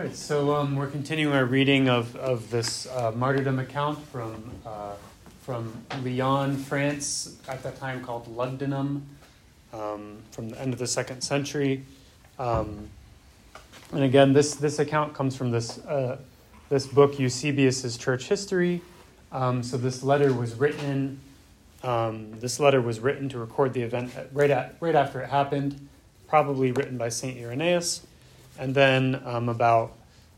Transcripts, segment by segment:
right, so we're continuing our reading of this martyrdom account from Lyon, France, at that time called Lugdunum, from the end of the 2nd century. And again, this account comes from this book, Eusebius's Church History. So this letter was written. This letter was written to record the event right after it happened, probably written by Saint Irenaeus. And then about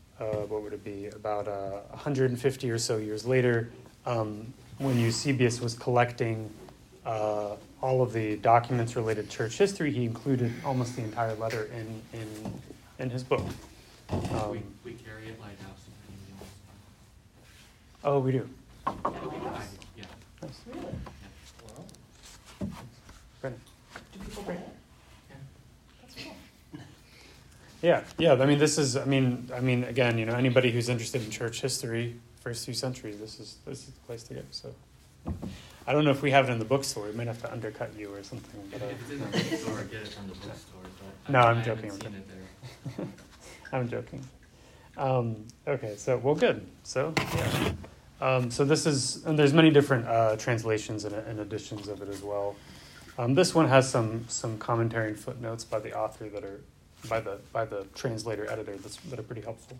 150 or so years later, when Eusebius was collecting all of the documents related to church history, he included almost the entire letter in his book. We carry it Lighthouse. Oh, we do. Yeah. Nice. Really? Well, Brennan. Do people bring it? That's cool. Yeah. I mean, again, anybody who's interested in church history, first few centuries, this is the place to go. So, I don't know if we have it in the bookstore. We might have to undercut you or something. But, if it's in the bookstore, get it from the bookstore. But No, I'm I joking. haven't seen it there. I'm joking. Okay, so good. So yeah. So this is, and there's many different translations and editions of it as well. This one has some commentary and footnotes by the author that are by the translator editor that are pretty helpful.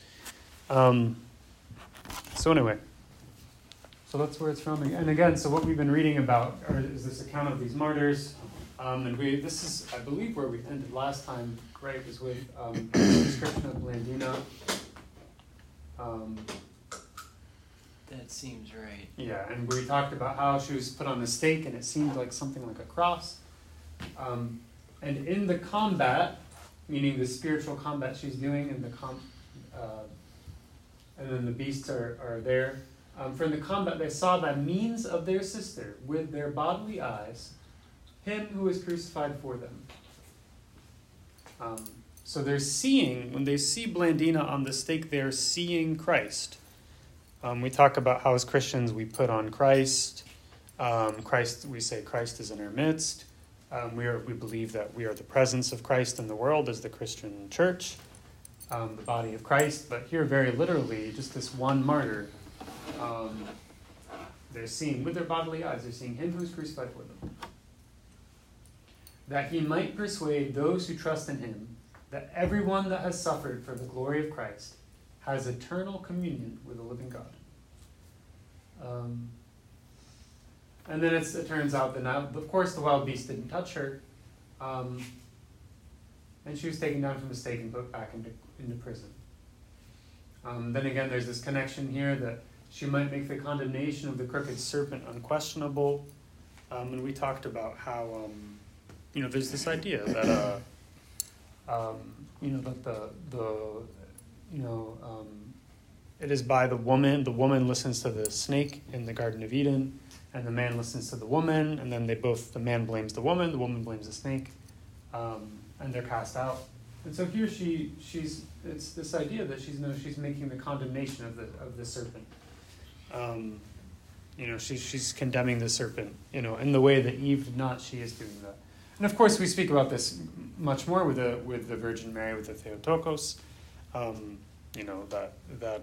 So anyway, so that's where it's from. And again, so what we've been reading about is this account of these martyrs. And this is, I believe, where we ended last time, right, was with the description of Blandina. That seems right. Yeah, and we talked about how she was put on a stake, and it seemed like something like a cross. And in the combat, meaning the spiritual combat she's doing, and and then the beasts are there. From the combat, they saw by means of their sister, with their bodily eyes, him who was crucified for them. So they're seeing, when they see Blandina on the stake, they're seeing Christ. We talk about how as Christians we put on Christ. Christ, we say Christ is in our midst. We believe that we are the presence of Christ in the world as the Christian church, the body of Christ. But here, very literally, just this one martyr, they're seeing with their bodily eyes, they're seeing him who is crucified for them, that he might persuade those who trust in him that everyone that has suffered for the glory of Christ has eternal communion with the living God. And then it turns out that now, of course, the wild beast didn't touch her, and she was taken down from the stake and put back into prison. Then again, there's this connection here that she might make the condemnation of the crooked serpent unquestionable, and we talked about how there's this idea that it is by the woman listens to the snake in the Garden of Eden, and the man listens to the woman, and then the man blames the woman blames the snake, and they're cast out. And so here it's this idea that she's making the condemnation of the serpent. She's condemning the serpent, in the way that Eve did not, she is doing that. And of course, we speak about this much more with the Virgin Mary, with the Theotokos. That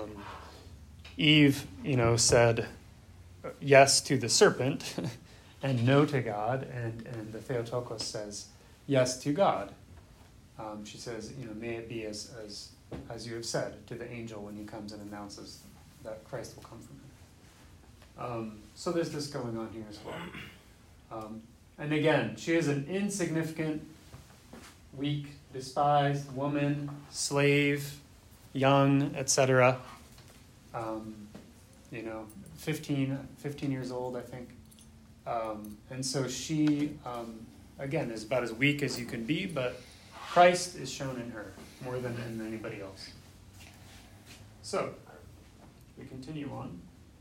Eve, said yes to the serpent and no to God, and the Theotokos says yes to God. She says, may it be as you have said to the angel when he comes and announces that Christ will come from him. So there's this going on here as well. And again, she is an insignificant, weak, despised woman, slave, young, etc. 15 years old, I think. And so she, again, is about as weak as you can be, but Christ is shown in her more than in anybody else. So, we continue on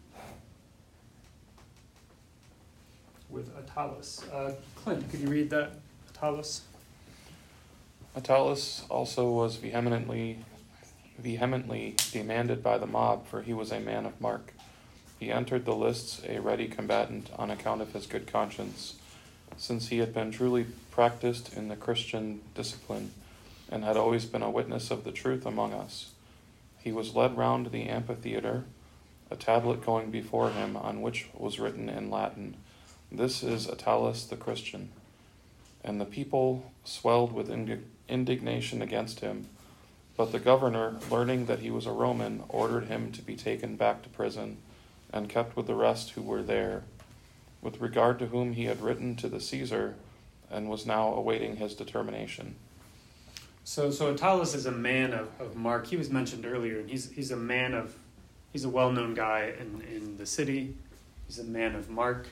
with Attalus. Clint, could you read that, Attalus? Attalus also was vehemently demanded by the mob, for he was a man of mark. He entered the lists a ready combatant on account of his good conscience, since he had been truly practiced in the Christian discipline, and had always been a witness of the truth among us. He was led round the amphitheater, a tablet going before him on which was written in Latin, "This is Attalus the Christian." And the people swelled with indignation against him. But the governor, learning that he was a Roman, ordered him to be taken back to prison and kept with the rest who were there, with regard to whom he had written to the Caesar and was now awaiting his determination. So Attalus is a man of mark. He was mentioned earlier, and he's a well-known guy in the city. He's a man of mark.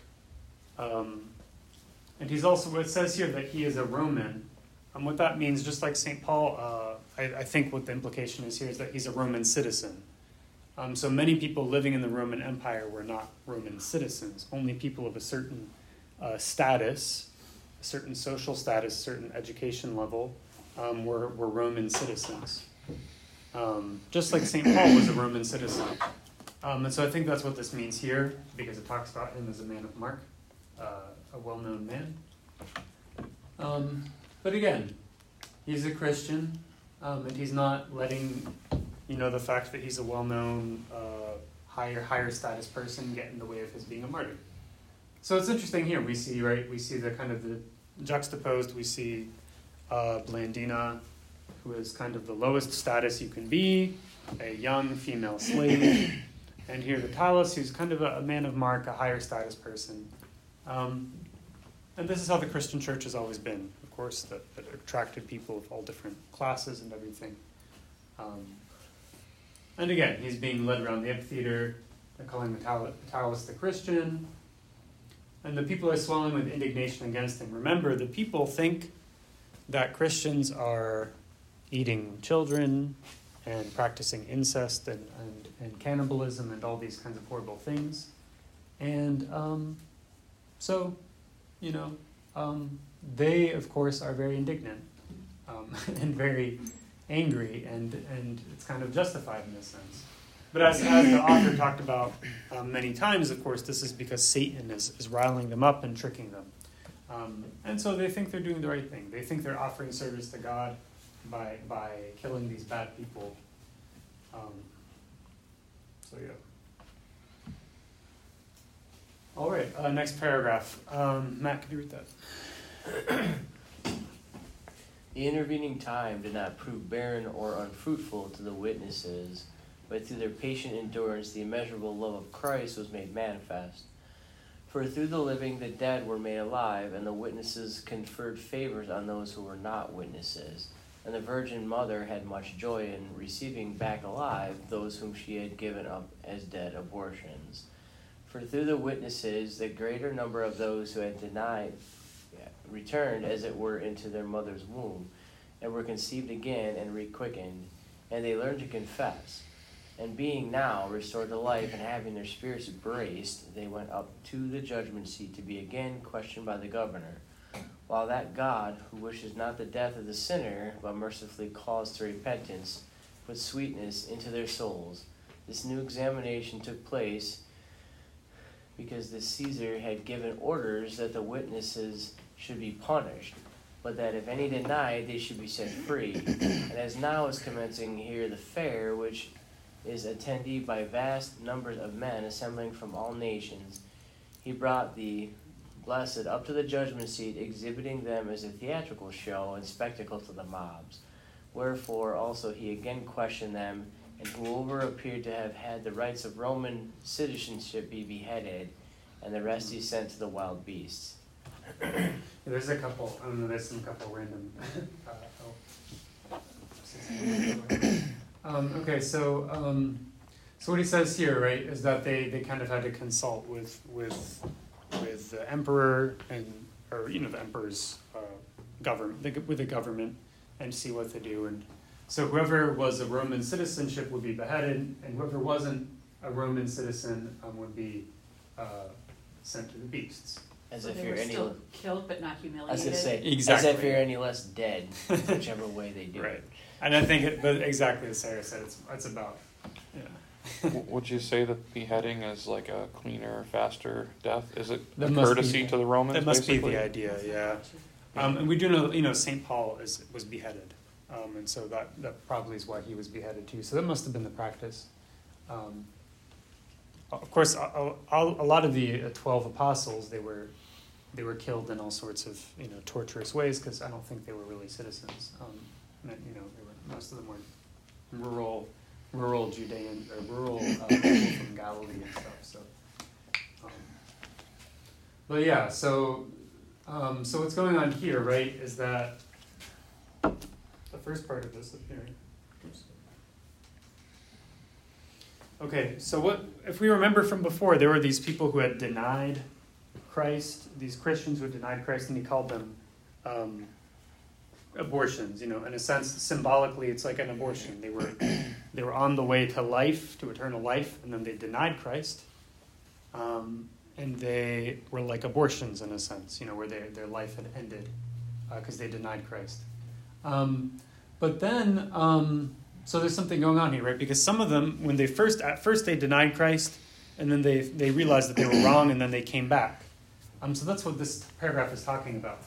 And he's also, it says here that he is a Roman. What that means, just like St. Paul, I think what the implication is here is that he's a Roman citizen. So many people living in the Roman Empire were not Roman citizens. Only people of a certain status, a certain social status, certain education level, were Roman citizens. Just like St. Paul was a Roman citizen. And so I think that's what this means here, because it talks about him as a man of mark, a well-known man. But again, he's a Christian, and he's not letting, the fact that he's a well-known, higher status person get in the way of his being a martyr. So it's interesting here. We see the kind of the juxtaposed. We see Blandina, who is kind of the lowest status you can be, a young female slave, and here Attalus, who's kind of a man of mark, a higher status person. And this is how the Christian church has always been, of course, that attracted people of all different classes and everything. And again, he's being led around the amphitheater. They're calling Attalus the Christian. And the people are swelling with indignation against him. Remember, the people think that Christians are eating children and practicing incest and cannibalism and all these kinds of horrible things. And they, of course, are very indignant and very angry, and it's kind of justified in this sense. But as the author talked about many times, of course, this is because Satan is riling them up and tricking them. And so they think they're doing the right thing. They think they're offering service to God by killing these bad people. All right, next paragraph. Matt, could you read that? The intervening time did not prove barren or unfruitful to the witnesses, but through their patient endurance the immeasurable love of Christ was made manifest. For through the living the dead were made alive, and the witnesses conferred favors on those who were not witnesses. And the Virgin Mother had much joy in receiving back alive those whom she had given up as dead abortions. For through the witnesses the greater number of those who had denied returned as it were into their mother's womb, and were conceived again and requickened, and they learned to confess. And being now restored to life and having their spirits braced, they went up to the judgment seat to be again questioned by the governor. While that God, who wishes not the death of the sinner, but mercifully calls to repentance, put sweetness into their souls. This new examination took place because the Caesar had given orders that the witnesses should be punished, but that if any denied, they should be set free. And as now is commencing here the fair, which is attended by vast numbers of men assembling from all nations, he brought the blessed up to the judgment seat, exhibiting them as a theatrical show and spectacle to the mobs. Wherefore also he again questioned them, and whoever appeared to have had the rights of Roman citizenship be beheaded, and the rest he sent to the wild beasts. There's some couple random. Okay, so what he says here, right, is that they kind of had to consult with the emperor or the emperor's government, with the government, and see what to do. And so whoever was a Roman citizenship would be beheaded, and whoever wasn't a Roman citizen would be sent to the beasts. As if you're still killed but not humiliated. I was going to say, exactly. As if you're any less dead, whichever way they do Right. it. And I think, but exactly as Sarah said, it's about, Would you say that beheading is like a cleaner, faster death? Is it a That must courtesy be- to the Romans? That must basically? be the idea, yeah. And we do know, St. Paul was beheaded. And so that probably is why he was beheaded too. So that must have been the practice. Of course, a lot of the 12 apostles, they were killed in all sorts of torturous ways, because I don't think they were really citizens. Most of them were rural Judean or rural people from Galilee and stuff. So, but yeah, so what's going on here, right, is that the first part of this up here. Oops. Okay, so what if we remember from before? There were these people who had denied Christ, these Christians who had denied Christ, and he called them abortions. In a sense, symbolically, it's like an abortion. They were on the way to life, to eternal life, and then they denied Christ, and they were like abortions in a sense. Where their life had ended because they denied Christ. But then, so there's something going on here, right? Because some of them, when at first they denied Christ, and then they realized that they were wrong, and then they came back. So that's what this paragraph is talking about.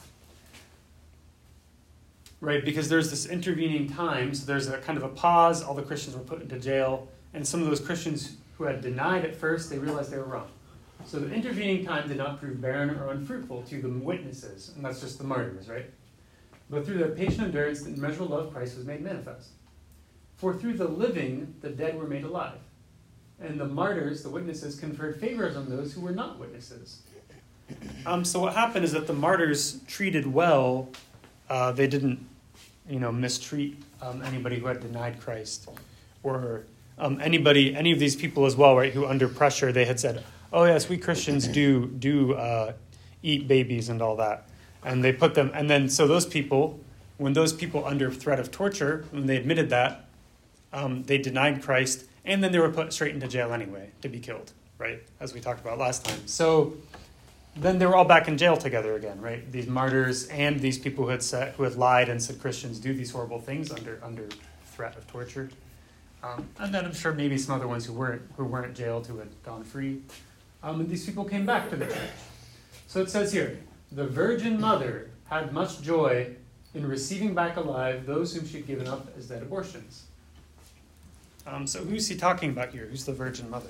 Right, because there's this intervening time, so there's a kind of a pause, all the Christians were put into jail, and some of those Christians who had denied at first, they realized they were wrong. So the intervening time did not prove barren or unfruitful to the witnesses, and that's just the martyrs, right? But through their patient endurance, the immeasurable love of Christ was made manifest. For through the living, the dead were made alive. And the martyrs, the witnesses, conferred favors on those who were not witnesses. So what happened is that the martyrs treated well. They didn't, mistreat anybody who had denied Christ, or any of these people as well, right? Who under pressure they had said, "Oh yes, we Christians do eat babies and all that," and they put them. And then so those people, when those people under threat of torture, when they admitted that, they denied Christ, and then they were put straight into jail anyway to be killed, right? As we talked about last time. So then they were all back in jail together again, right? These martyrs and these people who had lied and said Christians do these horrible things under threat of torture. And then I'm sure maybe some other ones who weren't jailed, who had gone free. And these people came back to the church. So it says here, the Virgin Mother had much joy in receiving back alive those whom she had given up as dead abortions. So who's he talking about here? Who's the Virgin Mother?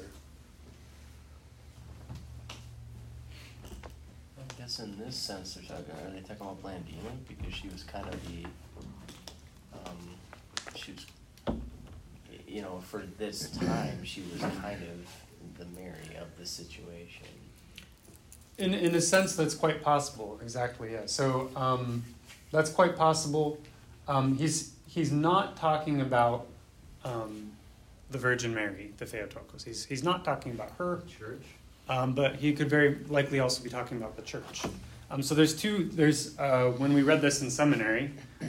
I guess in this sense, are they talking about Blandina? Because she was kind of for this time, she was kind of the Mary of the situation. In a sense, that's quite possible. Exactly, yeah. So that's quite possible. He's not talking about the Virgin Mary, the Theotokos. He's not talking about her church, but he could very likely also be talking about the church. So there's when we read this in seminary,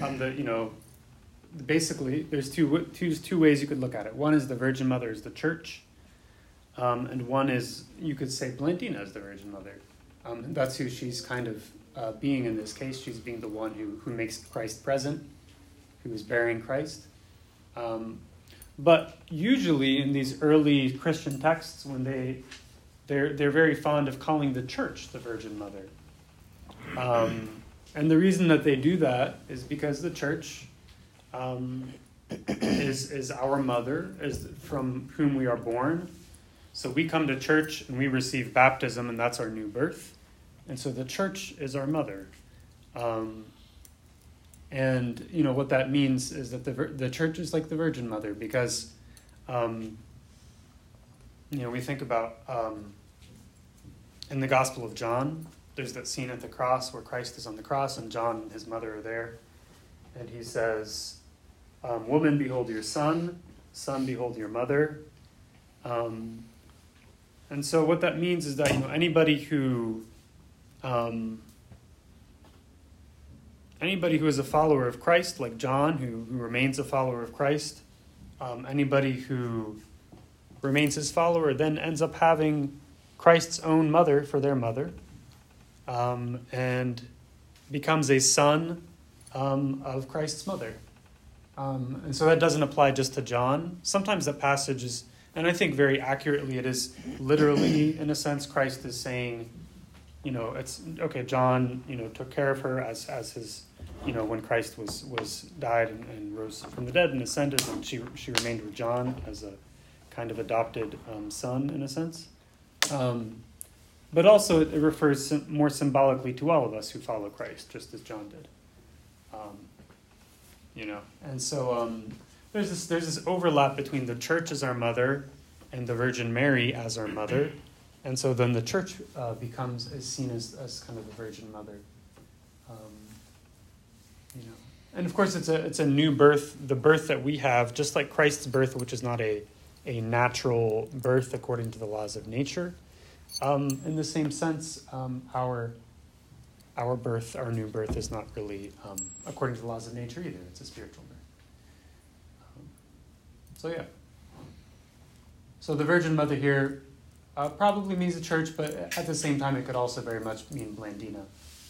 basically there's two ways you could look at it. One is the Virgin Mother is the church, and one is, you could say, Blandina is the Virgin Mother. That's who she's kind of being in this case. She's being the one who makes Christ present, who is bearing Christ. But usually in these early Christian texts, when they're very fond of calling the church the Virgin Mother. And the reason that they do that is because the church is our mother, is from whom we are born. So we come to church and we receive baptism, and that's our new birth. And so the church is our mother. And what that means is that the church is like the Virgin Mother, because we think about in the Gospel of John, there's that scene at the cross where Christ is on the cross and John and his mother are there, and he says, "Woman, behold your son; son, behold your mother." And so what that means is that anybody who is a follower of Christ, like John, who remains a follower of Christ, anybody who remains his follower then ends up having Christ's own mother for their mother, and becomes a son of Christ's mother. And so that doesn't apply just to John. Sometimes that passage is, and I think very accurately it is literally, in a sense, Christ is saying, it's okay, John, took care of her as when Christ was died and rose from the dead and ascended, and she remained with John as a kind of adopted son in a sense. But also it refers more symbolically to all of us who follow Christ, just as John did. And so there's this overlap between the church as our mother and the Virgin Mary as our mother, and so then the church is seen as kind of the Virgin Mother. And of course it's a new birth, the birth that we have, just like Christ's birth, which is not a natural birth according to the laws of nature. In the same sense, our birth, our new birth, is not really according to the laws of nature either. It's a spiritual birth. So the Virgin Mother here probably means the church, but at the same time, it could also very much mean Blandina.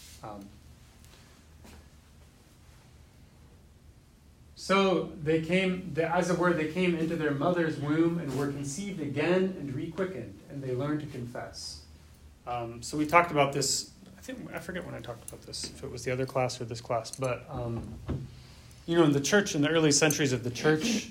So they came, as it were, they came into their mother's womb and were conceived again and requickened, and they learned to confess. So we talked about this, I forget when I talked about this, if it was the other class or this class, but, in the church, in the early centuries of the church,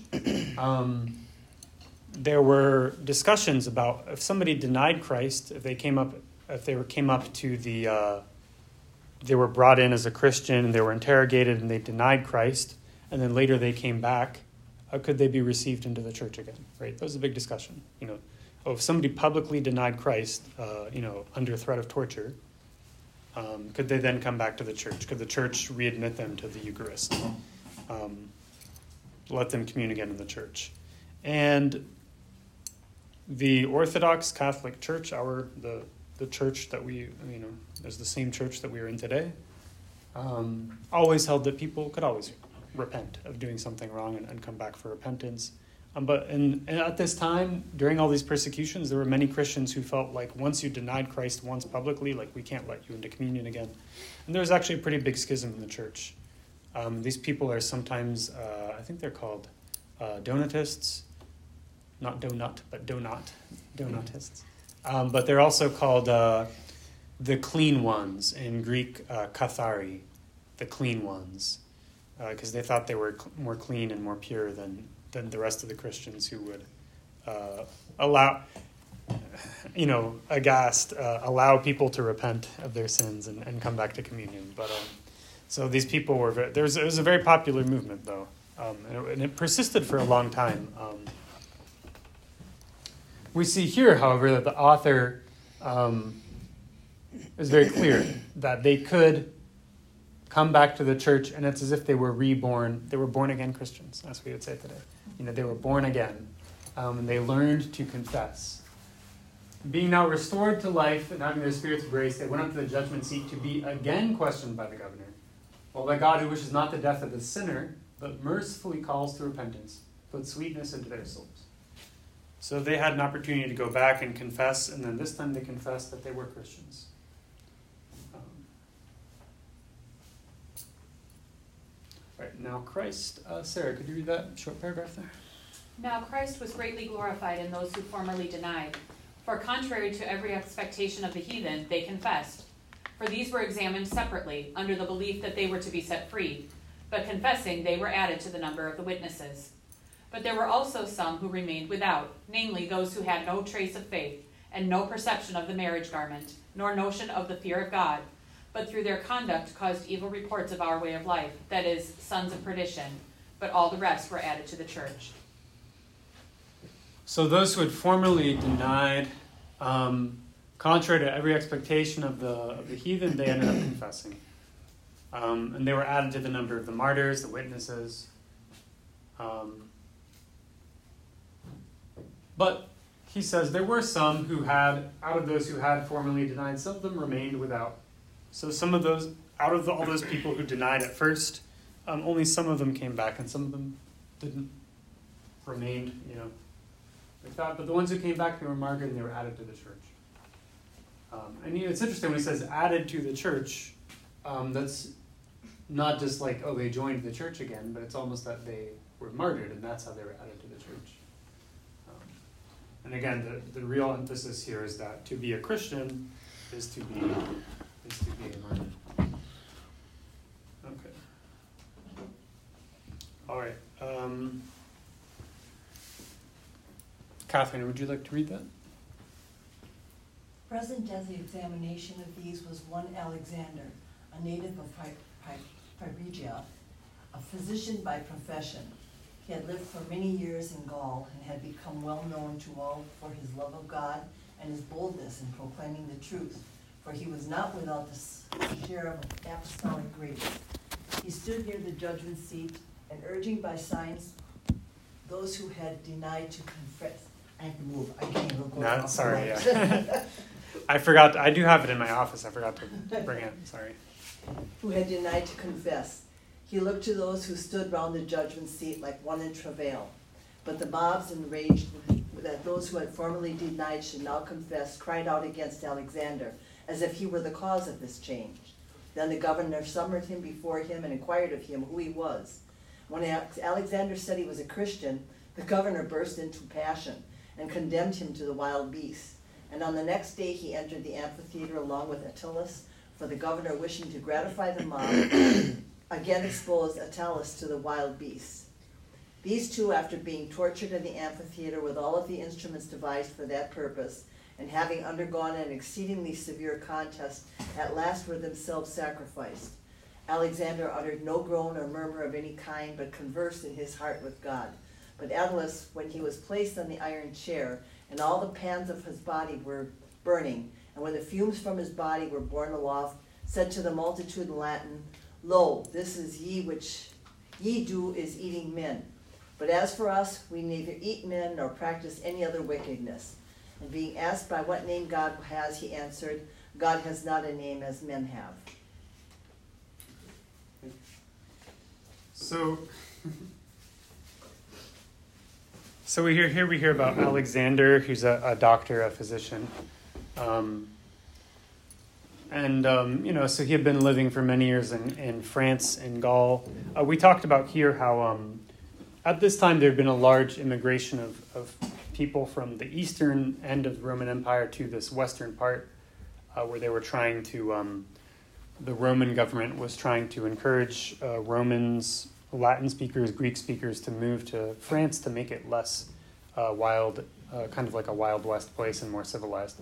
there were discussions about if somebody denied Christ, if they came up to they were brought in as a Christian and they were interrogated and they denied Christ, and then later they came back, could they be received into the church again? Right? That was a big discussion. If somebody publicly denied Christ, under threat of torture, could they then come back to the church? Could the church readmit them to the Eucharist? Let them commune again in the church? And the Orthodox Catholic Church, the church that we, is the same church that we are in today, always held that people could always repent of doing something wrong and come back for repentance. But at this time, during all these persecutions, there were many Christians who felt like once you denied Christ once publicly, like we can't let you into communion again. And there was actually a pretty big schism in the church. These people are sometimes, I think they're called Donatists. Not donut, but Donatists. But they're also called the clean ones, in Greek, kathari, the clean ones, because they thought they were more clean and more pure than the rest of the Christians who would allow people to repent of their sins and come back to communion. But so these people were it was a very popular movement, though, and it persisted for a long time. We see here, however, that the author is very clear that they could come back to the church, and it's as if they were reborn. They were born-again Christians, as we would say today. They were born again, and they learned to confess. Being now restored to life and having their spirits raised, they went up to the judgment seat to be again questioned by the governor. Well, by God, who wishes not the death of the sinner, but mercifully calls to repentance, put sweetness into their souls. So they had an opportunity to go back and confess, and then this time they confessed that they were Christians. Right, now Christ, Sarah, could you read that short paragraph there? Now Christ was greatly glorified in those who formerly denied. For contrary to every expectation of the heathen, they confessed. For these were examined separately, under the belief that they were to be set free. But confessing, they were added to the number of the witnesses. But there were also some who remained without, namely those who had no trace of faith, and no perception of the marriage garment, nor notion of the fear of God, but through their conduct caused evil reports of our way of life, that is, sons of perdition. But all the rest were added to the church. So those who had formerly denied, contrary to every expectation of the heathen, they ended up confessing. And they were added to the number of the martyrs, the witnesses. But he says there were some who had, out of those who had formerly denied, some of them remained without. So some of those, out of all those people who denied at first, only some of them came back and some of them didn't, remained, like that. But the ones who came back, they were martyred and they were added to the church. And it's interesting when he says added to the church, that's not just like, oh, they joined the church again, but it's almost that they were martyred and that's how they were added to the church. And again, the real emphasis here is that to be a Christian is to be a martyr. Okay. All right. Catherine, would you like to read that? Present at the examination of these was one Alexander, a native of Phrygia, a physician by profession. He had lived for many years in Gaul and had become well known to all for his love of God and his boldness in proclaiming the truth, for he was not without the share of apostolic grace. He stood near the judgment seat and urging by signs those who had denied to confess. I have to move. I can't even go. No, sorry. Yeah. I forgot. I do have it in my office. I forgot to bring it. Sorry. Who had denied to confess. He looked to those who stood round the judgment seat like one in travail. But the mobs, enraged that those who had formerly denied should now confess, cried out against Alexander, as if he were the cause of this change. Then the governor summoned him before him and inquired of him who he was. When Alexander said he was a Christian, the governor burst into passion and condemned him to the wild beasts. And on the next day he entered the amphitheater along with Attalus, for the governor, wishing to gratify the mob, again exposed Attalus to the wild beasts. These two, after being tortured in the amphitheater with all of the instruments devised for that purpose, and having undergone an exceedingly severe contest, at last were themselves sacrificed. Alexander uttered no groan or murmur of any kind, but conversed in his heart with God. But Attalus, when he was placed on the iron chair, and all the pans of his body were burning, and when the fumes from his body were borne aloft, said to the multitude in Latin, Lo, this is ye which ye do is eating men. But as for us, we neither eat men nor practice any other wickedness. And being asked by what name God has, he answered, God has not a name as men have. So we hear about Alexander, who's a doctor, a physician. So he had been living for many years in France and Gaul. We talked about here how at this time there had been a large immigration of people from the eastern end of the Roman Empire to this western part, where they were trying to, the Roman government was trying to encourage Romans, Latin speakers, Greek speakers to move to France to make it less wild, kind of like a Wild West place and more civilized.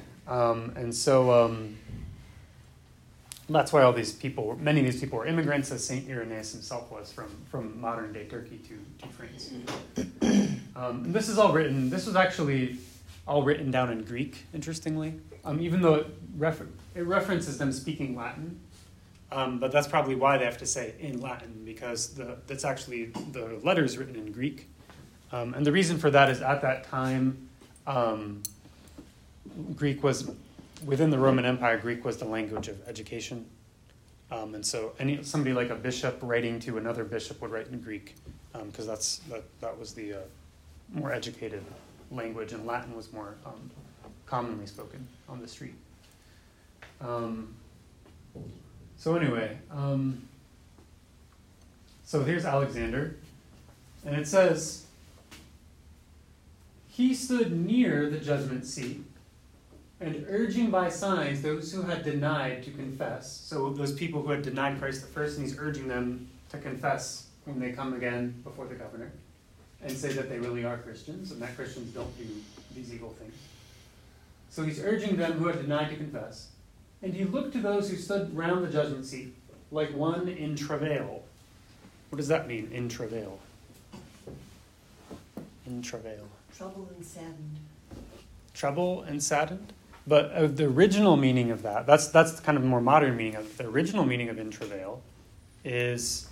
That's why many of these people were immigrants, as St. Irenaeus himself was from modern-day Turkey to France. This was actually all written down in Greek, interestingly, even though it references them speaking Latin. But that's probably why they have to say in Latin, because that's actually the letters written in Greek. And the reason for that is at that time, Greek was, within the Roman Empire, Greek was the language of education. And so somebody like a bishop writing to another bishop would write in Greek, because that was the more educated language, and Latin was more commonly spoken on the street. So here's Alexander, and it says, he stood near the judgment seat, and urging by signs those who had denied to confess. So those people who had denied Christ the first, and he's urging them to confess when they come again before the governor, and say that they really are Christians, and that Christians don't do these evil things. So he's urging them who had denied to confess. And he looked to those who stood round the judgment seat, like one in travail. What does that mean, in travail? In travail. Troubled and saddened. Trouble and saddened? But the original meaning of that's kind of a more modern meaning of it. The original meaning of in travail is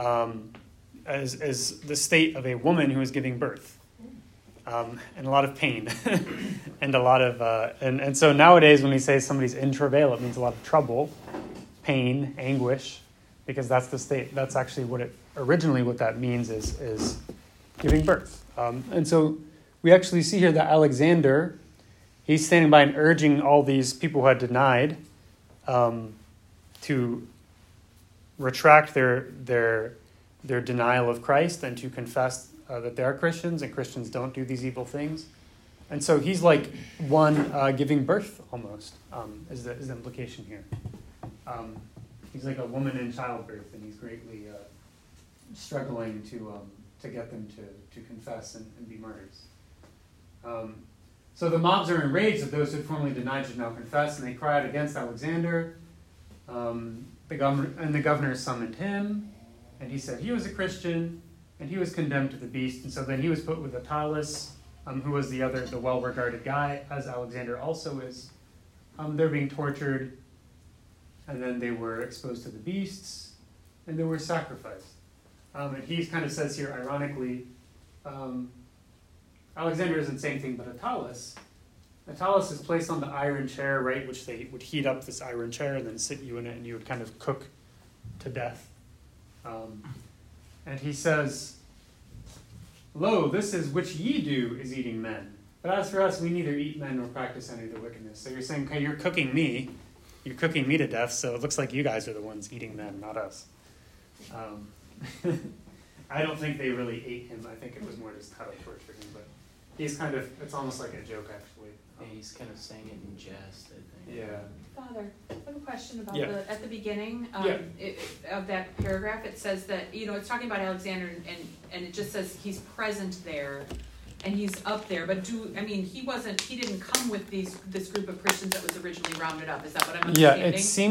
as the state of a woman who is giving birth. And a lot of pain, and a lot of, and so nowadays when we say somebody's in travail, it means a lot of trouble, pain, anguish, because that's the state. That's actually what that means is giving birth. And so we actually see here that Alexander, he's standing by and urging all these people who had denied to retract their denial of Christ and to confess that they are Christians, and Christians don't do these evil things. And so he's like one giving birth, almost, is the implication here. He's like a woman in childbirth, and he's greatly struggling to get them to confess and be martyrs. So the mobs are enraged that those who had formerly denied should now confess, and they cry out against Alexander. The governor summoned him, and he said he was a Christian, and he was condemned to the beast. And so then he was put with Attalus, who was the well-regarded guy, as Alexander also is. They're being tortured, and then they were exposed to the beasts, and they were sacrificed. And he kind of says here, ironically, Alexander isn't saying anything but Attalus. Attalus is placed on the iron chair, right, which they would heat up this iron chair and then sit you in it, and you would kind of cook to death. And he says, "Lo, this is which ye do is eating men. But as for us, we neither eat men nor practice any of the wickedness." So you're saying, okay, you're cooking me to death, so it looks like you guys are the ones eating men, not us. I don't think they really ate him. I think it was more just how to torture him, but he's kind of, it's almost like a joke, actually. Yeah, he's kind of saying it in jest, I think. Yeah. Father, I have a question about Yeah. at the beginning Yeah. of that paragraph. It says that, it's talking about Alexander, and it just says he's present there, and he's up there. But he didn't come with this group of Christians that was originally rounded up. Is that what I'm understanding? Yeah,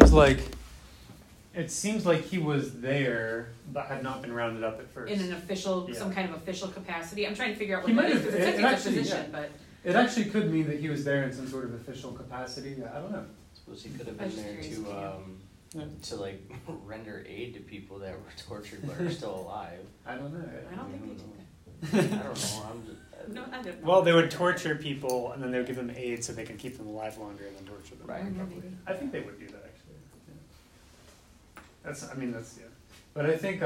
it seems like he was there, but had not been rounded up at first. In an official, Yeah. some kind of official capacity. I'm trying to figure out He what might that is, have- because it it's a actually, position, yeah. but It actually could mean that he was there in some sort of official capacity. Yeah, I don't know. I suppose he could have I been was there curious, Yeah. to like render aid to people that were tortured but are still alive. I don't know. I don't think they did I don't know. I'm just, that. No, I don't know. Well, they would torture people, and then they would give them aid so they can keep them alive longer and then torture them. Right. Maybe. I think they would do that, actually. Yeah. That's yeah. But I think,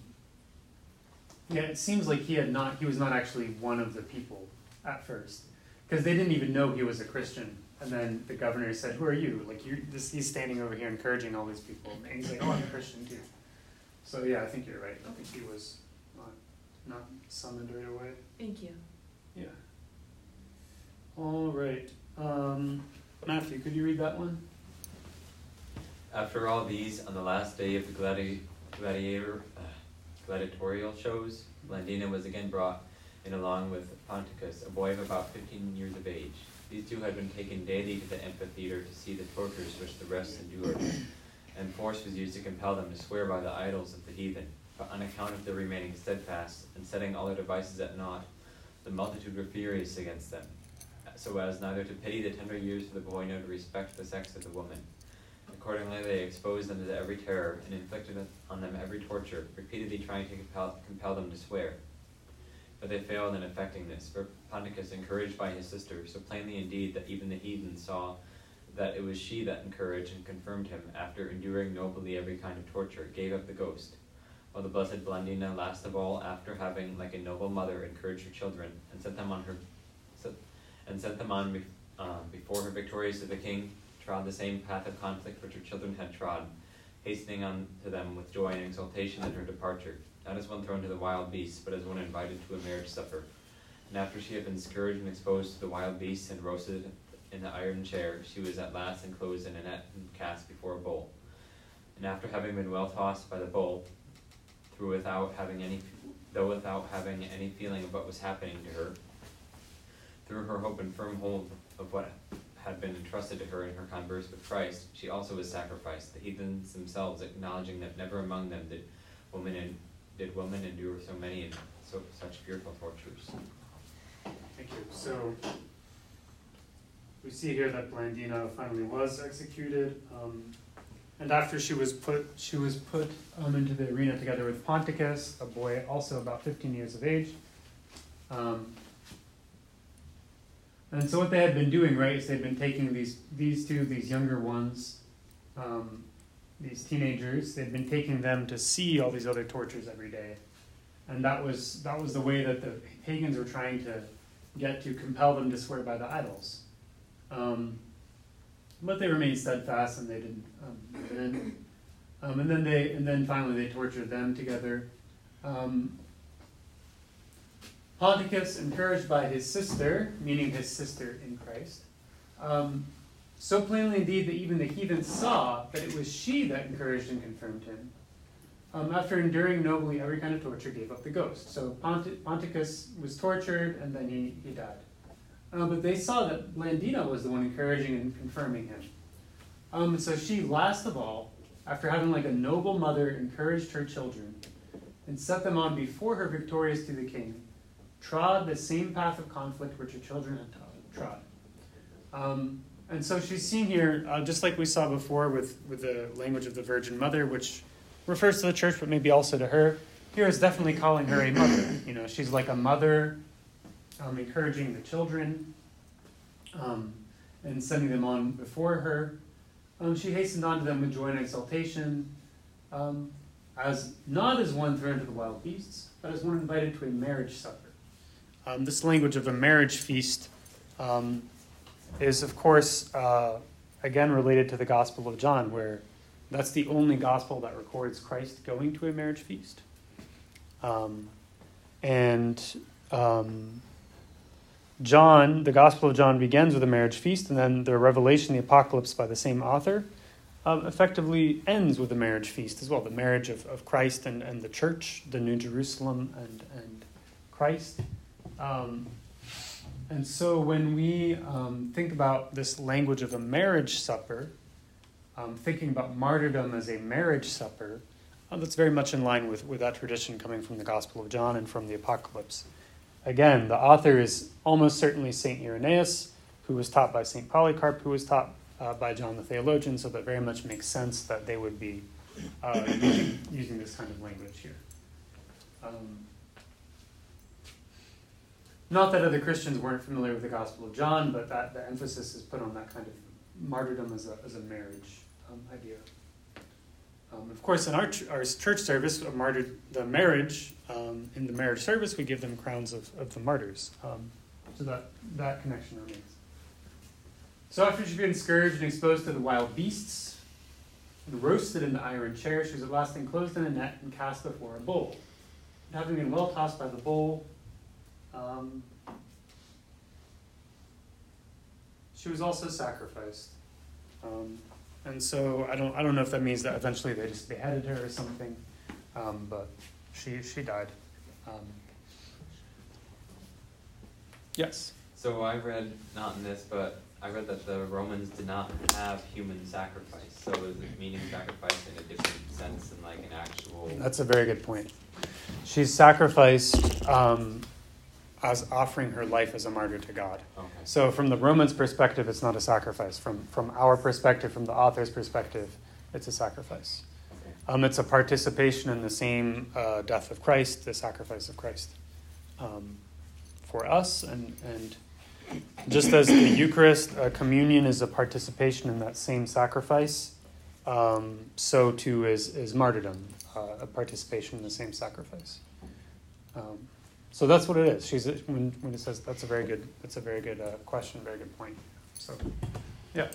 it seems like he was not actually one of the people at first, because they didn't even know he was a Christian. And then the governor said, "Who are you?" Like he's standing over here encouraging all these people, and he's like, "Oh, I'm a Christian too." So yeah, I think you're right. I think he was not summoned right away. Thank you. Yeah. All right. Matthew, could you read that one? After all these, on the last day of the gladiatorial shows, Blandina was again brought in along with Ponticus, a boy of about 15 years of age. These two had been taken daily to the amphitheater to see the tortures which the rest endured, and force was used to compel them to swear by the idols of the heathen. But on account of their remaining steadfast, and setting all their devices at naught, the multitude were furious against them, so as neither to pity the tender years of the boy nor to respect the sex of the woman. Accordingly, they exposed them to every terror, and inflicted on them every torture, repeatedly trying to compel them to swear. But they failed in effecting this, for Ponticus, encouraged by his sister, so plainly indeed that even the heathen saw that it was she that encouraged and confirmed him, after enduring nobly every kind of torture, gave up the ghost. While the blessed Blandina, last of all, after having, like a noble mother, encouraged her children, and sent them on before her victorious to the king, trod the same path of conflict which her children had trod, hastening on to them with joy and exultation at her departure, not as one thrown to the wild beasts, but as one invited to a marriage supper. And after she had been scourged and exposed to the wild beasts and roasted in the iron chair, she was at last enclosed in a net and cast before a bull. And after having been well tossed by the bull, though without having any feeling of what was happening to her, through her hope and firm hold of what had been entrusted to her in her converse with Christ, she also was sacrificed, the heathens themselves acknowledging that never among them did woman endure so many and such fearful tortures. Thank you. So we see here that Blandina finally was executed, and after she was put into the arena together with Ponticus, a boy also about 15 years of age. And so what they had been doing, right, is they'd been taking these younger ones, these teenagers, they'd been taking them to see all these other tortures every day. And that was the way that the pagans were trying to get to compel them to swear by the idols. But they remained steadfast and they didn't give in. And then finally they tortured them together. Ponticus, encouraged by his sister, meaning his sister in Christ, so plainly indeed that even the heathens saw that it was she that encouraged and confirmed him, after enduring nobly every kind of torture, gave up the ghost. So Ponticus was tortured, and then he died. But they saw that Blandina was the one encouraging and confirming him. So she, last of all, after having like a noble mother, encouraged her children and set them on before her victorious to the king, trod the same path of conflict which her children had trod. And so she's seen here, just like we saw before with the language of the Virgin Mother, which refers to the church, but maybe also to her. Here is definitely calling her a mother. She's like a mother, encouraging the children, and sending them on before her. She hastened on to them with joy and exultation, not as one thrown to the wild beasts, but as one invited to a marriage supper. This language of a marriage feast is, of course, again related to the Gospel of John, where that's the only gospel that records Christ going to a marriage feast. John, the Gospel of John begins with a marriage feast, and then the Revelation, the Apocalypse by the same author, effectively ends with a marriage feast as well, the marriage of Christ and the church, the New Jerusalem and Christ. And so when we think about this language of a marriage supper, thinking about martyrdom as a marriage supper, that's very much in line with that tradition coming from the Gospel of John and from the Apocalypse. Again, the author is almost certainly St. Irenaeus, who was taught by St. Polycarp, who was taught by John the Theologian, so that very much makes sense that they would be using this kind of language here. Not that other Christians weren't familiar with the Gospel of John, but that the emphasis is put on that kind of martyrdom as a marriage idea. Of course, in our church service, the marriage, in the marriage service, we give them crowns of the martyrs. So that connection remains. So after she'd been scourged and exposed to the wild beasts, and roasted in the iron chair, she was at last enclosed in a net and cast before a bull. And having been well tossed by the bull, she was also sacrificed. And so I don't know if that means that eventually they just beheaded her or something, but she died. Yes? So I read, not in this, but I read that the Romans did not have human sacrifice. So is it meaning sacrifice in a different sense than like an actual... That's a very good point. She's sacrificed as offering her life as a martyr to God. Okay. So from the Romans' perspective, it's not a sacrifice. From our perspective, from the author's perspective, it's a sacrifice. Okay. It's a participation in the same death of Christ, the sacrifice of Christ for us. And just as the Eucharist, communion is a participation in that same sacrifice, so too is martyrdom, a participation in the same sacrifice. So that's what it is. When it says that's a very good question, very good point. So, yeah.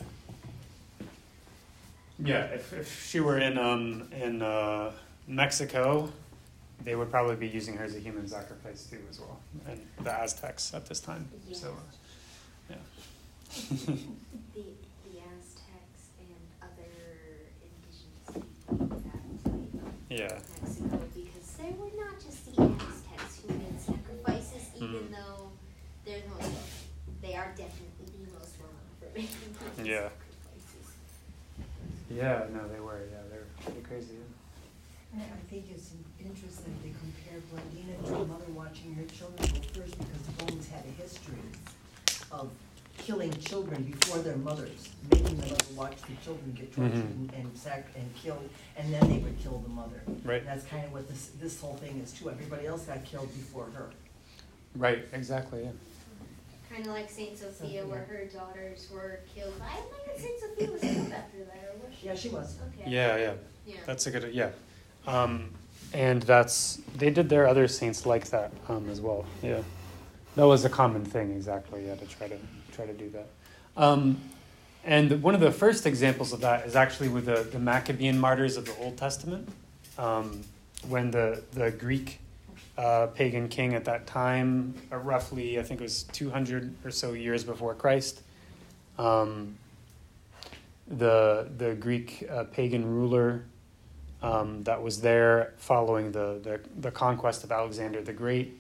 Yeah, if she were in Mexico, they would probably be using her as a human sacrifice too, as well, and the Aztecs at this time. Yes. So, yeah. the Aztecs and other indigenous people that Yeah. Mexico, because they were not just the Aztecs who did sacrifices, even though they are definitely the most renowned for making Yeah. sacrifices. Yeah, no, they were. Yeah, they're pretty crazy. I think it's interesting they compare Blandina to a mother watching her children go first, because the Romans had a history of killing children before their mothers, making the mother watch the children get tortured and killed, and then they would kill the mother. Right. And that's kind of what this whole thing is too. Everybody else got killed before her. Right. Exactly. Yeah. Kind of like Saint Sophia, where her daughters were killed. I don't think that Saint Sophia was killed after that, or was she? Yeah, she was. Okay. Yeah. Yeah. That's a good. Yeah. And they did their other saints like that as well. Yeah. That was a common thing, exactly. Yeah, to try to do that. And one of the first examples of that is actually with the Maccabean martyrs of the Old Testament, when the Greek pagan king at that time, roughly, I think it was 200 or so years before Christ, the Greek pagan ruler that was there following the conquest of Alexander the Great.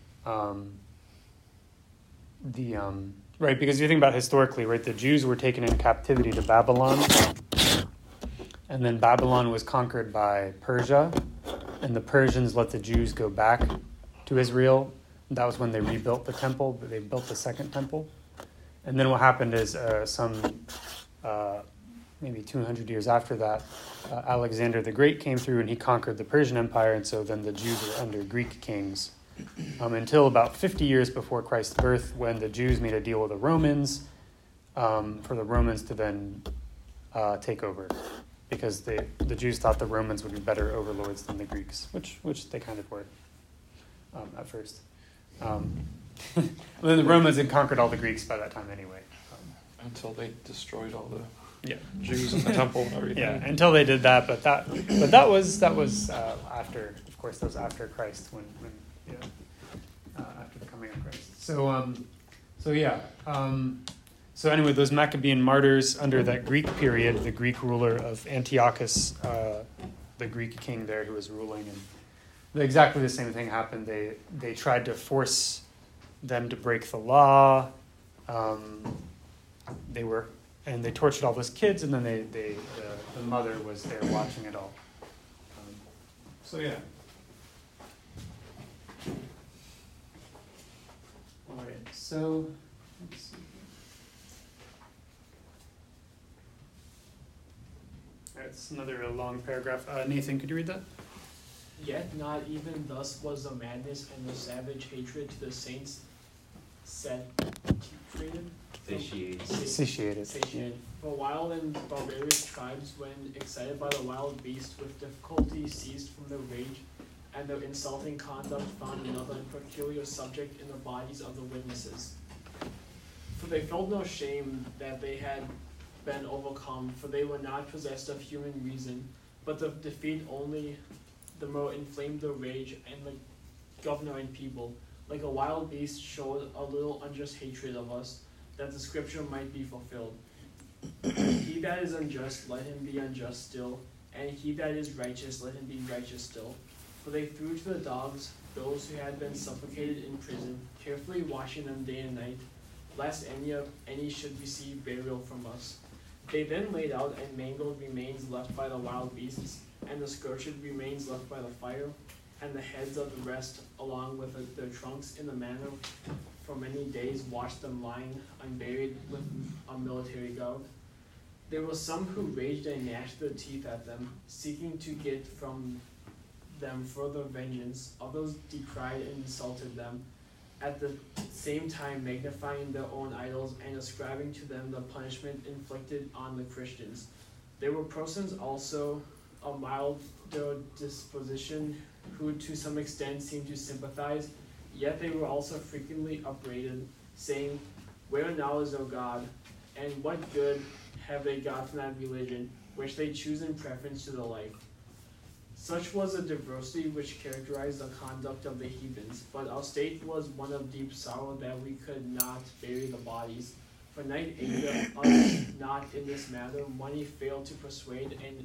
Right, because you think about historically, right, the Jews were taken in captivity to Babylon, and then Babylon was conquered by Persia, and the Persians let the Jews go back to Israel. That was when they rebuilt the temple, but they built the second temple. And then what happened is maybe 200 years after that, Alexander the Great came through and he conquered the Persian Empire, and so then the Jews were under Greek kings. Until about 50 years before Christ's birth, when the Jews made a deal with the Romans for the Romans to then take over, because the Jews thought the Romans would be better overlords than the Greeks, which they kind of were at first. Then the Romans had conquered all the Greeks by that time anyway. Until they destroyed all the Yeah, Jews in the temple and everything. yeah. Until they did that, but that was after, of course, that was after Christ when after the coming of Christ. So anyway, those Maccabean martyrs under that Greek period, the Greek ruler of Antiochus, the Greek king there who was ruling, and exactly the same thing happened. They tried to force them to break the law. They tortured all those kids, and then the mother was there watching it all. All right, so let's see. All right, it's another long paragraph. Nathan, could you read that? Yet not even thus was the madness and the savage hatred to the saints satiated. For wild and barbarous tribes, when excited by the wild beast, with difficulty ceased from their rage, and their insulting conduct found another and peculiar subject in the bodies of the witnesses. For they felt no shame that they had been overcome, for they were not possessed of human reason, but the defeat only the more inflamed their rage, and the governor and people, like a wild beast, showed a little unjust hatred of us, that the scripture might be fulfilled. He that is unjust, let him be unjust still, and he that is righteous, let him be righteous still. For they threw to the dogs those who had been suffocated in prison, carefully watching them day and night, lest any should receive burial from us. They then laid out and mangled remains left by the wild beasts, and the scorched remains left by the fire, and the heads of the rest, along with their trunks, in the manner for many days watched them lying unburied with a military guard. There were some who raged and gnashed their teeth at them, seeking to get from them further vengeance. Others decried and insulted them, at the same time magnifying their own idols and ascribing to them the punishment inflicted on the Christians. There were persons also of milder disposition who to some extent seemed to sympathize, yet they were also frequently upbraided, saying, "Where now is their God? And what good have they got from that religion, which they choose in preference to the life?" Such was the diversity which characterized the conduct of the heathens, but our state was one of deep sorrow that we could not bury the bodies. For night angered us not in this matter, money failed to persuade, and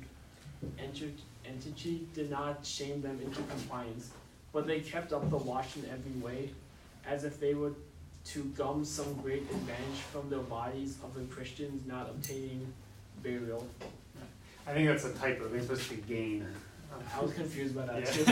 entity did not shame them into compliance. But they kept up the watch in every way, as if they were to gum some great advantage from their bodies of the Christians not obtaining burial. I think that's a typo. I think it's supposed to be gain. I was confused by that too.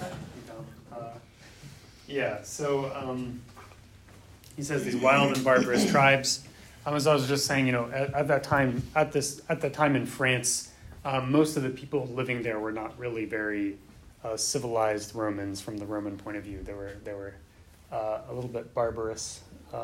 So he says these wild and barbarous tribes. As I was just saying, at that time in France, most of the people living there were not really very civilized Romans from the Roman point of view. They were a little bit barbarous,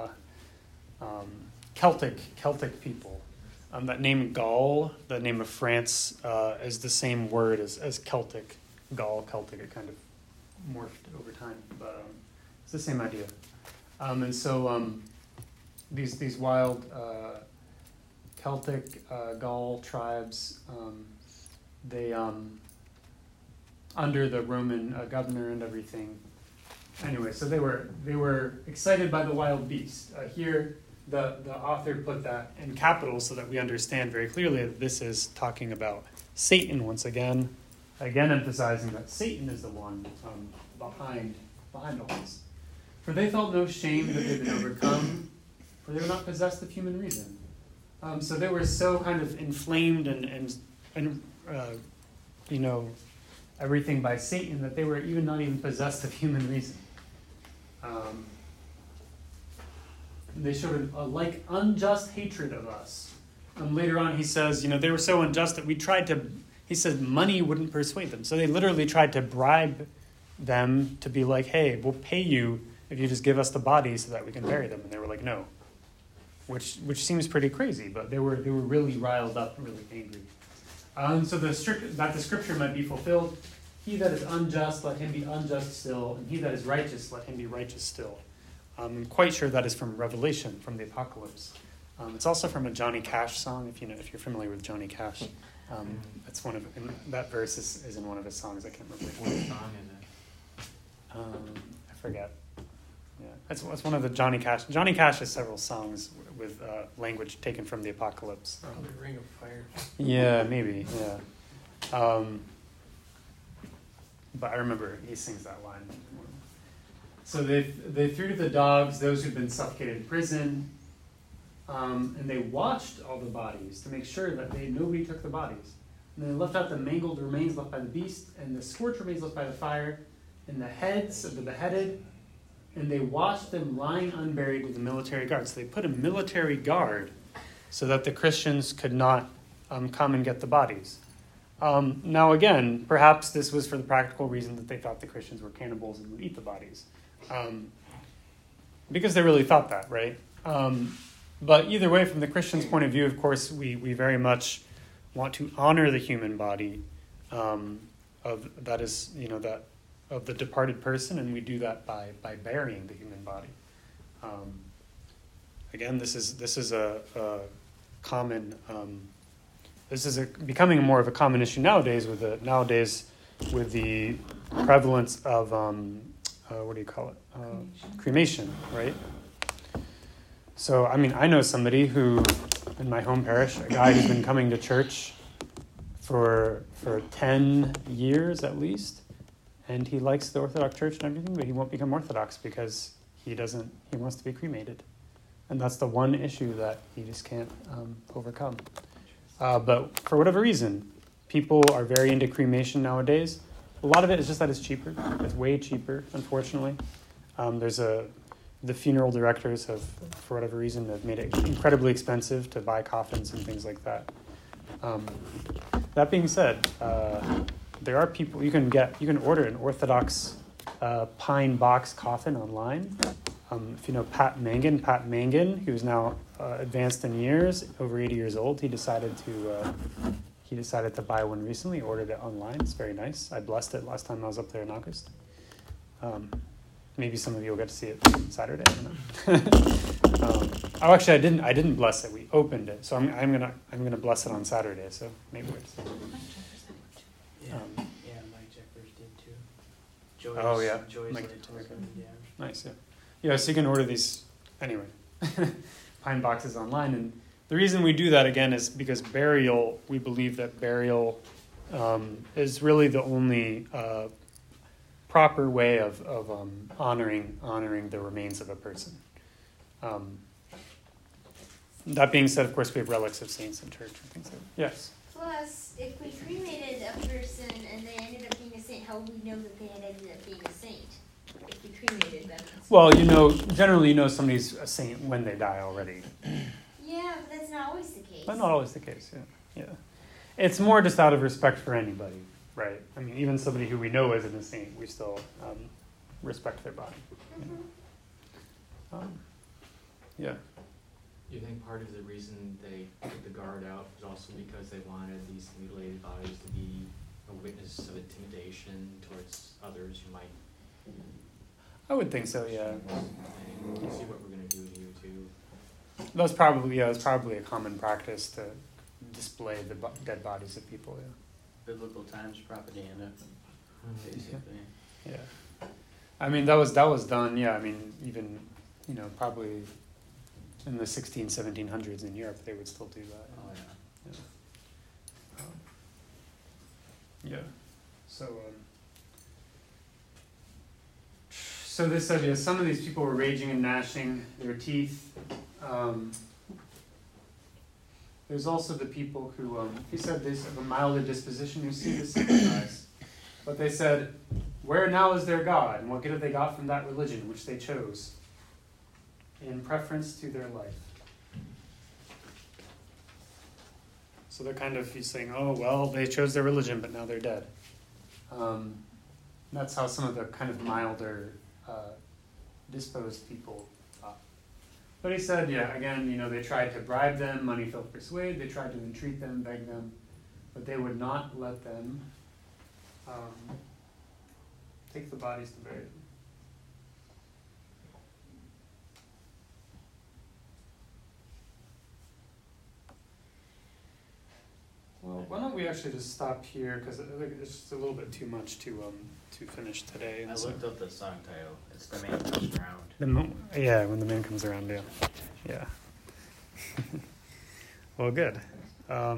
Celtic people. That name Gaul, the name of France, is the same word as Celtic. Gaul, Celtic, it kind of morphed over time, but it's the same idea. And so these wild Celtic Gaul tribes, they under the Roman governor and everything. Anyway, so they were excited by the wild beast. Here, the author put that in capitals so that we understand very clearly that this is talking about Satan once again. again emphasizing that Satan is the one behind all this. For they felt no shame that they'd been overcome, for they were not possessed of human reason. So they were so kind of inflamed and everything by Satan that they were not even possessed of human reason. They showed a like unjust hatred of us. Later on he says, they were so unjust that he says money wouldn't persuade them. So they literally tried to bribe them to be like, hey, we'll pay you if you just give us the bodies so that we can bury them. And they were like, no. Which seems pretty crazy, but they were really riled up, really angry. So the scripture might be fulfilled. He that is unjust, let him be unjust still, and he that is righteous, let him be righteous still. I'm quite sure that is from Revelation, from the Apocalypse. It's also from a Johnny Cash song, if you're familiar with Johnny Cash. That's that verse is in one of his songs. I can't remember What song is it? I forget. Yeah, it's one of the Johnny Cash. Johnny Cash has several songs with language taken from the Apocalypse. Probably Ring of Fire. Yeah, maybe. Yeah. But I remember he sings that line. So they threw to the dogs those who'd been suffocated in prison, and they watched all the bodies to make sure that nobody took the bodies. And they left out the mangled remains left by the beast, and the scorched remains left by the fire, and the heads of the beheaded, and they watched them lying unburied with the military guard. So they put a military guard so that the Christians could not come and get the bodies. Now again, perhaps this was for the practical reason that they thought the Christians were cannibals and would eat the bodies. Because they really thought that, right? But either way, from the Christian's point of view, of course, we very much want to honor the human body of the departed person, and we do that by burying the human body. Again, this is a common. This is becoming more of a common issue nowadays with the prevalence of what do you call it? Cremation, right? So, I know somebody who, in my home parish, a guy who's been coming to church for 10 years at least, and he likes the Orthodox Church and everything, but he won't become Orthodox because he wants to be cremated. And that's the one issue that he just can't overcome. But for whatever reason, people are very into cremation nowadays. A lot of it is just that it's cheaper. It's way cheaper, unfortunately. The funeral directors have, for whatever reason, have made it incredibly expensive to buy coffins and things like that. That being said, there are people you can order an Orthodox pine box coffin online. If you know Pat Mangan, who's now advanced in years, over 80 years old, he decided to buy one recently. Ordered it online. It's very nice. I blessed it last time I was up there in August. Maybe some of you will get to see it Saturday. I don't know. Actually, I didn't bless it. We opened it, so I'm gonna bless it on Saturday. So maybe we'll see. Yeah, Mike Jeffers did too. Joy's, Oh, yeah. Joy's Mike like Jeffers. yeah. Nice, yeah. Yeah, so you can order these anyway. Pine boxes online, and the reason we do that again is because we believe that burial is really the only proper way of honoring the remains of a person. That being said, of course, we have relics of saints in church and things like that. Yes. Plus, if we cremated a person and they ended up being a saint, how would we know that they had ended up being a saint? If we cremated them. Well, generally somebody's a saint when they die already. Yeah, but that's not always the case. But not always the case, yeah. It's more just out of respect for anybody, right? Even somebody who we know isn't a saint, we still respect their body. Mm-hmm. Yeah. Do you think part of the reason they took the guard out was also because they wanted these mutilated bodies to be a witness of intimidation towards others who might I would think so, yeah. see what we're going to do to you too? That's probably a common practice to display the dead bodies of people, yeah. Biblical times propaganda, basically. Yeah. That was done, yeah, even, probably in the 1700s in Europe, they would still do that. Oh yeah. Yeah. So this idea, some of these people were raging and gnashing their teeth. There's also the people who, he said this of a milder disposition who see the sympathize. But they said, where now is their God? And what good have they got from that religion which they chose in preference to their life? So they're kind of, he's saying, oh, well, they chose their religion, but now they're dead. That's how some of the kind of milder disposed people thought. But he said, yeah, again, they tried to bribe them, money failed to persuade, they tried to entreat them, beg them, but they would not let them take the bodies to bury them. Well, why don't we actually just stop here, because I think it's just a little bit too much to finish today. I looked up the song title. It's The Man Comes Around. Yeah, when the man comes around, yeah. Yeah. Well, good.